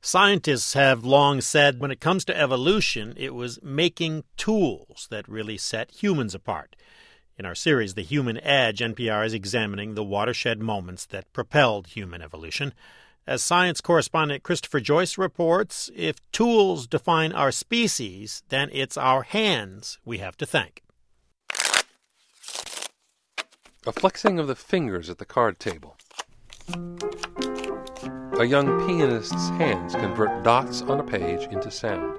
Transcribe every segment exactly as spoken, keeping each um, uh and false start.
Scientists have long said when it comes to evolution, it was making tools that really set humans apart. In our series, The Human Edge, N P R is examining the watershed moments that propelled human evolution. As science correspondent Christopher Joyce reports, if tools define our species, then it's our hands we have to thank. A flexing of the fingers at the card table. A young pianist's hands convert dots on a page into sound.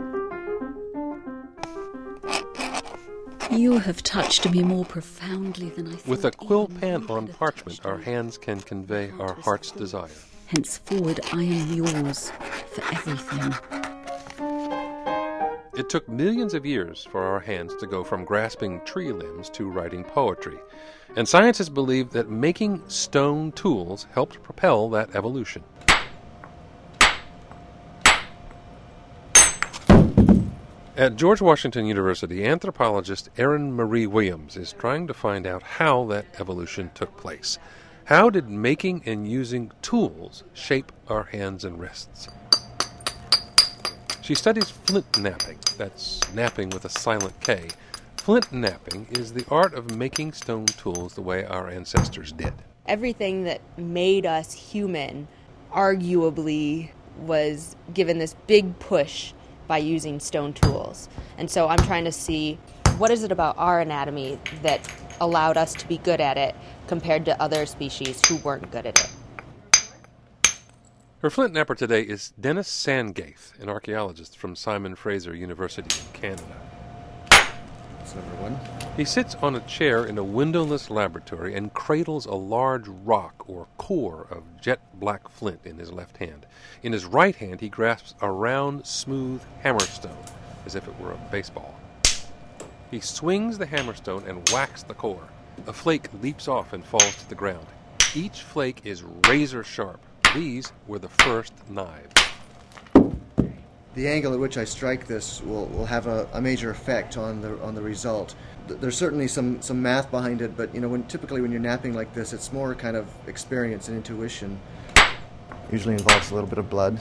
You have touched me more profoundly than I thought. With a quill pen on parchment, our hands can convey our heart's desire. Henceforward, I am yours for everything. It took millions of years for our hands to go from grasping tree limbs to writing poetry. And scientists believe that making stone tools helped propel that evolution. At George Washington University, anthropologist Erin Marie Williams is trying to find out how that evolution took place. How did making and using tools shape our hands and wrists? She studies flint knapping. That's knapping with a silent K. Flint knapping is the art of making stone tools the way our ancestors did. Everything that made us human arguably was given this big push by using stone tools. And so I'm trying to see what is it about our anatomy that allowed us to be good at it compared to other species who weren't good at it. Her flint knapper today is Dennis Sangaith, an archaeologist from Simon Fraser University in Canada. That's number one. He sits on a chair in a windowless laboratory and cradles a large rock or core of jet black flint in his left hand. In his right hand, he grasps a round, smooth hammerstone, as if it were a baseball. He swings the hammerstone and whacks the core. A flake leaps off and falls to the ground. Each flake is razor sharp. These were the first knives. The angle at which I strike this will, will have a, a major effect on the on the result. There's certainly some, some math behind it, but you know, when typically when you're knapping like this, it's more kind of experience and intuition. Usually involves a little bit of blood.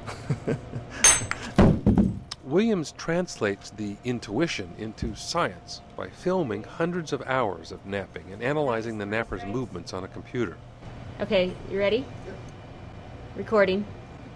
Williams translates the intuition into science by filming hundreds of hours of napping and analyzing the napper's movements on a computer. Okay, you ready? Recording.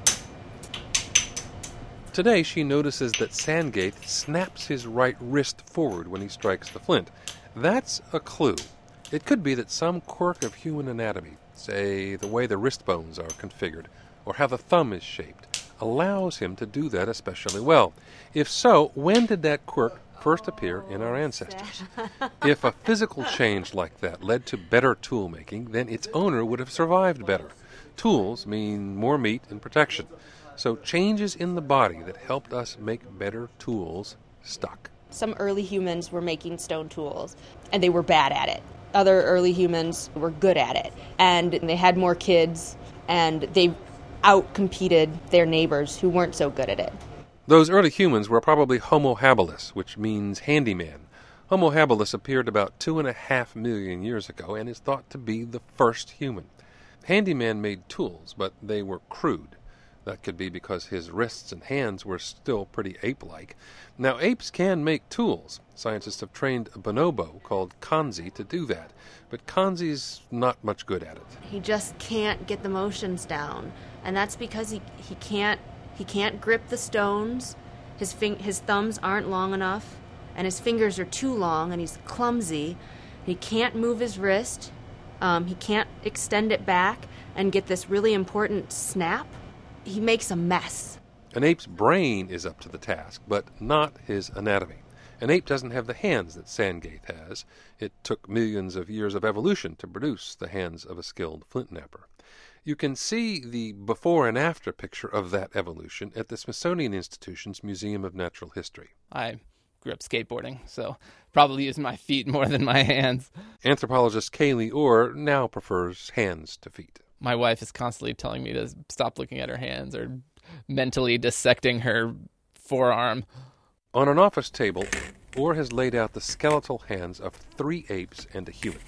Today she notices that Sangaith snaps his right wrist forward when he strikes the flint. That's a clue. It could be that some quirk of human anatomy, say the way the wrist bones are configured, or how the thumb is shaped, allows him to do that especially well. If so, when did that quirk first appear in our ancestors? If a physical change like that led to better tool making, then its owner would have survived better. Tools mean more meat and protection. So changes in the body that helped us make better tools stuck. Some early humans were making stone tools, and they were bad at it. Other early humans were good at it, and they had more kids, and they outcompeted their neighbors who weren't so good at it. Those early humans were probably Homo habilis, which means handyman. Homo habilis appeared about two and a half million years ago and is thought to be the first human. Handyman made tools, but they were crude. That could be because his wrists and hands were still pretty ape-like. Now, apes can make tools. Scientists have trained a bonobo called Kanzi to do that, but Kanzi's not much good at it. He just can't get the motions down, and that's because he, he can't he can't grip the stones. His fing- his thumbs aren't long enough, and his fingers are too long, and he's clumsy. He can't move his wrist. Um, he can't extend it back and get this really important snap. He makes a mess. An ape's brain is up to the task, but not his anatomy. An ape doesn't have the hands that Sangaith has. It took millions of years of evolution to produce the hands of a skilled flint knapper. You can see the before and after picture of that evolution at the Smithsonian Institution's Museum of Natural History. I grew up skateboarding, so probably use my feet more than my hands. Anthropologist Kaylee Orr now prefers hands to feet. My wife is constantly telling me to stop looking at her hands or mentally dissecting her forearm. On an office table, Orr has laid out the skeletal hands of three apes and a human.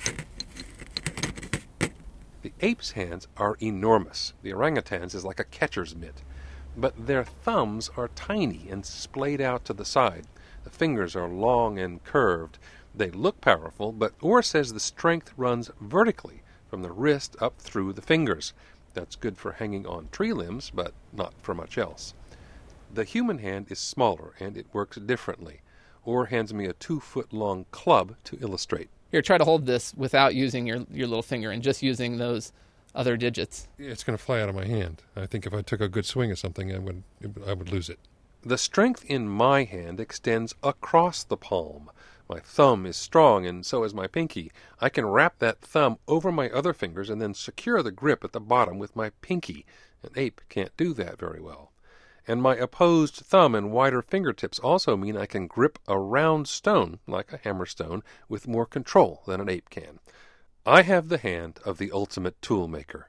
The ape's hands are enormous. The orangutan's is like a catcher's mitt. but their thumbs are tiny and splayed out to the side. The fingers are long and curved. They look powerful, but Orr says the strength runs vertically from the wrist up through the fingers. That's good for hanging on tree limbs, but not for much else. The human hand is smaller, and it works differently. Orr hands me a two-foot-long club to illustrate. Here, try to hold this without using your, your little finger and just using those other digits. It's going to fly out of my hand. I think if I took a good swing at something, I would, I would lose it. The strength in my hand extends across the palm. My thumb is strong, and so is my pinky. I can wrap that thumb over my other fingers and then secure the grip at the bottom with my pinky. An ape can't do that very well. And my opposed thumb and wider fingertips also mean I can grip a round stone, like a hammer stone, with more control than an ape can. I have the hand of the ultimate tool maker.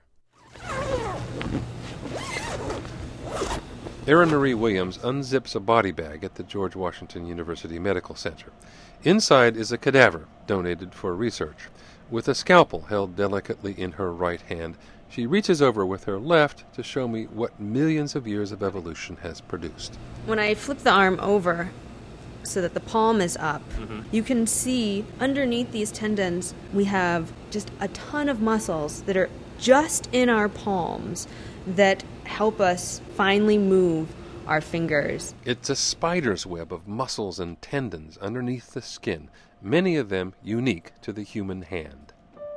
Erin Marie Williams unzips a body bag at the George Washington University Medical Center. Inside is a cadaver donated for research. With a scalpel held delicately in her right hand, she reaches over with her left to show me what millions of years of evolution has produced. When I flip the arm over so that the palm is up, mm-hmm. you can see underneath these tendons we have just a ton of muscles that are just in our palms that help us finely move our fingers. It's a spider's web of muscles and tendons underneath the skin, many of them unique to the human hand.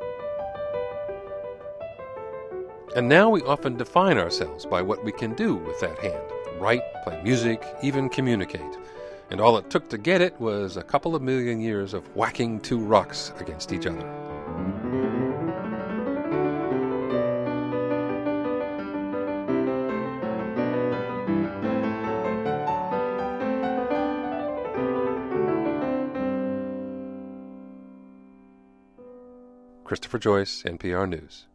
And now we often define ourselves by what we can do with that hand. Write, play music, even communicate. And all it took to get it was a couple of million years of whacking two rocks against each other. Christopher Joyce, N P R News.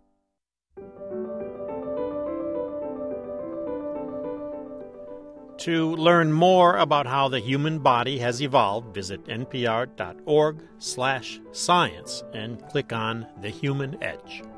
To learn more about how the human body has evolved, visit npr.org slash science and click on The Human Edge.